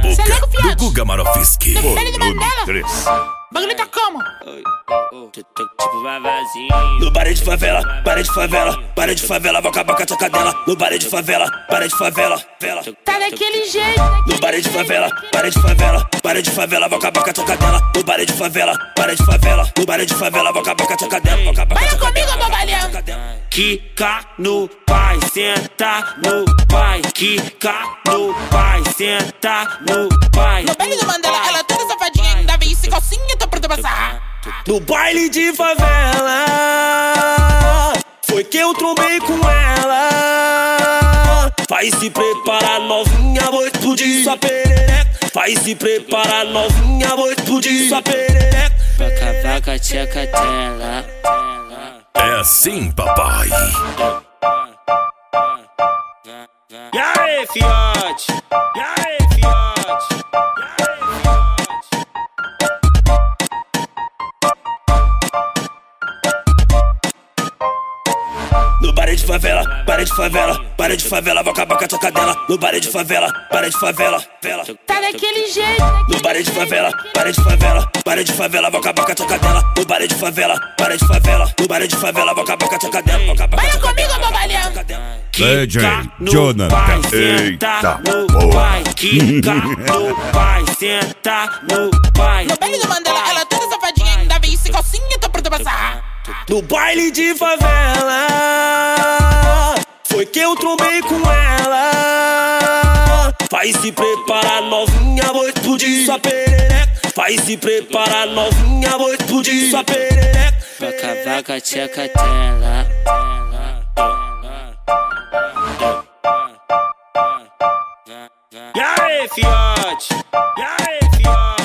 Cê é louco, do fiote? Guga Marofsky. Depende do Mandela. 3. Bagulho tá como? Tipo vavazinho. No baile de favela, baile de favela, baile de favela, vou acabar com a tua cadela. No baile de favela, baile de favela, vela. Tá daquele jeito. No baile de favela, baile de favela, baile de favela, vou acabar com a tua cadela. No baile de favela, baile de favela, no baile de favela, vou acabar com a tua cadela. Vou acabar com a Baila tua comigo, cadela. bobalhão. Quica no pai, senta no pai. Quica no pai, senta no pai. No baile do Mandela, ela toda safadinha, ainda vem esse calcinha, tô pronta pra sarrar. No baile de favela, foi que eu trombei com ela. Vai se preparar, novinha, vou explodir sua perereca. Vai se preparar, novinha, vou explodir sua perereca. Vaca, vaca, tcheca, tela. É assim, papai. E aí, fiote? E aí, fiote? No baile de favela, baile de favela, baile de favela, vou acabar com a tua cadela. No baile de favela, baile de favela, vela. Tá daquele jeito. No baile de favela, baile de favela, baile de favela, vou acabar com a tua cadela. No baile de favela, baile de favela, no baile de favela, vou acabar com a tua cadela. Vou acabar com a Baila tua comigo, cadela. bobalhão. DJ no Jonathan. pai, Eita senta no porra. pai. Quica no pai, senta no pai. No baile do Mandela, ela toda safadinha, ainda vem esse calcinha, tô pronta pra sarrar. No baile de favela, foi que eu trombei com ela. Vai se preparar, novinha, vou explodir sua perereca. Vai se preparar, novinha, vou explodir sua perereca. Vaca, vaca, tcheca, tela. E aí, fiote? E aí, fiote?